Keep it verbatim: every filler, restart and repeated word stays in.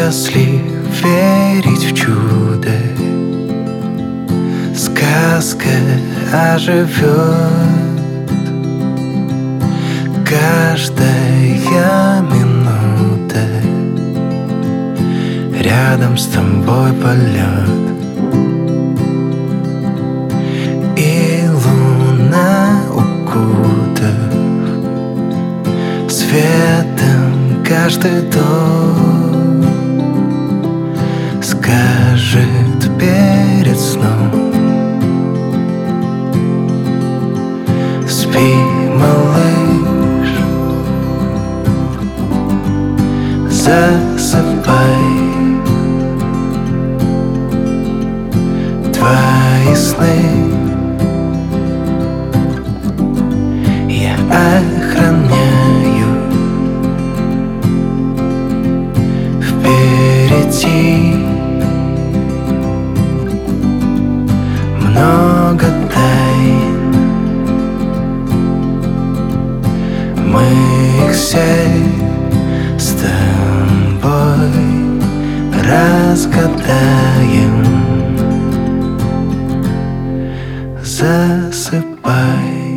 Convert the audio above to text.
счастлив верить в чудо. Сказка оживет. Каждая минута рядом с тобой полет. И луна, укутав светом каждый дом, скажет перед сном: спи, малыш, засыпай. Твои сны я охраняю. Впереди много тайн, мы их все с тобой разгадаем. Засыпай.